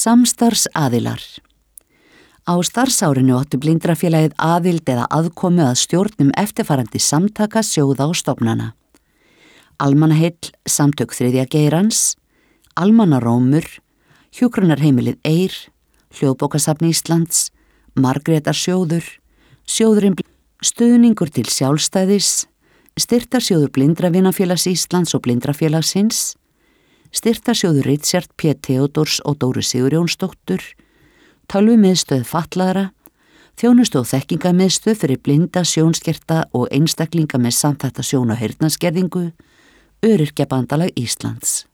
Samstarfsaðilar. Á starfsárinu áttu Blindrafélagið aðild eða aðkomu að stjórnum eftirfarandi samtaka, sjóða og stofnana: Almannaheill, Samtök þriðja geirans, Almannarómur, Hjúkrunarheimilið Eyr, Hljóðbókasafn Íslands, Margrétarsjóður, Sjóðurinn Stuðningur til sjálfstæðis, Styrktarsjóður Blindravinafélags Íslands og Blindrafélagsins, Styrktarsjóður Richard P. Theodors og Dóru Sigurjónsdóttur, Tölvumiðstöð fatlaðra, Þjónustu- og þekkingarmiðstöð fyrir blinda, sjónskerta og einstaklinga með samþætta sjón- og heyrnarskerðingu, Öryrkjabandalag Íslands.